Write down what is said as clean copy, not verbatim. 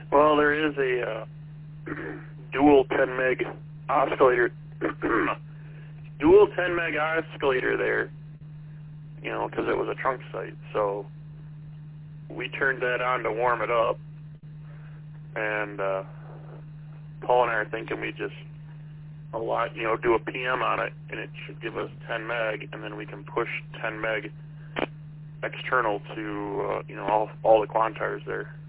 Well, there is a dual 10 meg oscillator, dual 10 meg oscillator there, you know, because it was a trunk site. So we turned that on to warm it up, and Paul and I are thinking we just do a PM on it, and it should give us 10 meg, and then we can push 10 meg external to all the Quantars there.